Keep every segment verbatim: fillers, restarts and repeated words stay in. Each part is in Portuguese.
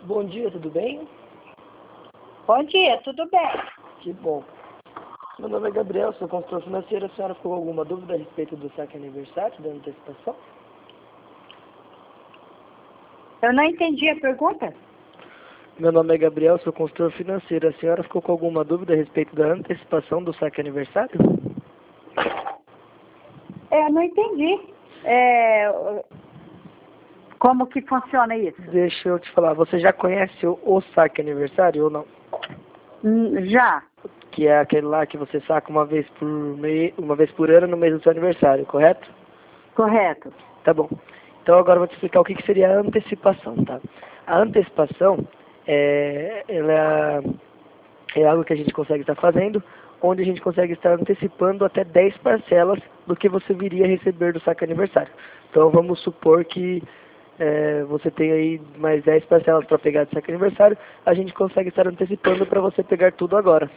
Bom dia, tudo bem? Bom dia, tudo bem? Que bom. Meu nome é Gabriel, sou consultor financeiro. A senhora ficou com alguma dúvida a respeito do saque aniversário, da antecipação? Eu não entendi a pergunta. Meu nome é Gabriel, sou consultor financeiro. A senhora ficou com alguma dúvida a respeito da antecipação do saque aniversário? É, eu não entendi. É, como que funciona isso? Deixa eu te falar, você já conhece o, o saque aniversário ou não? Hum, Já, Que é aquele lá que você saca uma vez por mês, uma vez por ano no mês do seu aniversário, correto? correto. Tá bom. Então agora eu vou te explicar o que, que seria a antecipação, tá? A antecipação é, ela é algo que a gente consegue estar fazendo, onde a gente consegue estar antecipando até dez parcelas do que você viria a receber do saque aniversário. Então vamos supor que é, você tem aí mais dez parcelas para pegar do saque aniversário, a gente consegue estar antecipando para você pegar tudo agora.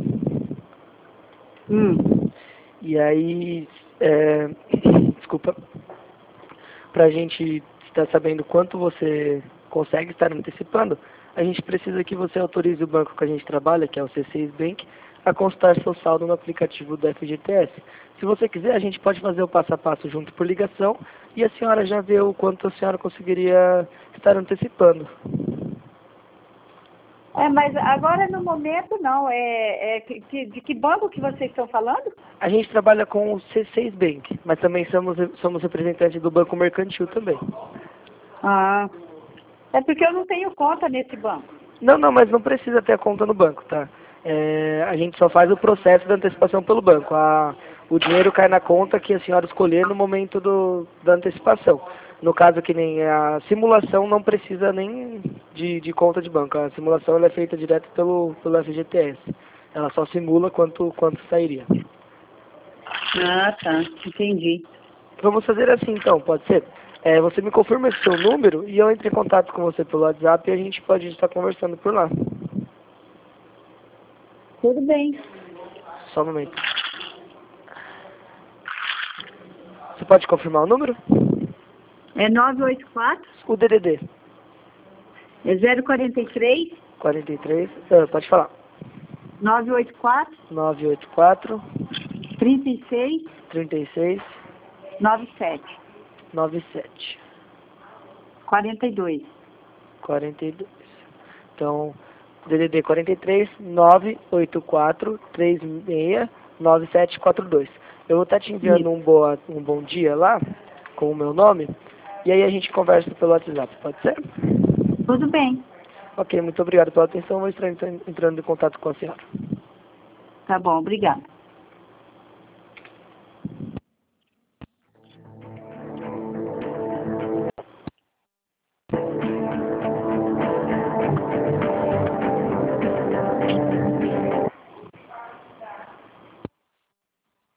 Hum. E aí, é, desculpa, para a gente estar sabendo quanto você consegue estar antecipando, a gente precisa que você autorize o banco que a gente trabalha, que é o C seis Bank, a constar seu saldo no aplicativo do F G T S. Se você quiser, a gente pode fazer o passo a passo junto por ligação e a senhora já vê o quanto a senhora conseguiria estar antecipando. É, mas agora no momento não. É, é que- que- de que banco que vocês estão falando? A gente trabalha com o C seis Bank, mas também somos, somos representantes do Banco Mercantil também. Ah, é porque eu não tenho conta nesse banco. Não, não, mas não precisa ter a conta no banco, tá? É, a gente só faz o processo da antecipação pelo banco. A, o dinheiro cai na conta que a senhora escolher no momento do, da antecipação. No caso que nem a simulação não precisa nem de, de conta de banco. A simulação ela é feita direto pelo, pelo F G T S. Ela só simula quanto, quanto sairia. Ah, tá. Entendi. Vamos fazer assim então, pode ser? É, você me confirma esse seu número e eu entro em contato com você pelo WhatsApp e a gente pode estar conversando por lá. Tudo bem. Só um momento. Você pode confirmar o número? É nove oito quatro, O D D D. é zero quarenta e três, quarenta e três. Ah, pode falar. nove oito quatro, nove oito quatro, trinta e seis, trinta e seis, noventa e sete, noventa e sete, quarenta e dois. quarenta e dois. Então, D D D quarenta e três, nove oito quatro, três seis, nove sete quatro dois. Eu vou estar te enviando um, boa, um bom dia lá, com o meu nome, e aí a gente conversa pelo WhatsApp, pode ser? Tudo bem. Ok, muito obrigado pela atenção. Vou estar entrando em contato com a senhora. Tá bom, obrigada.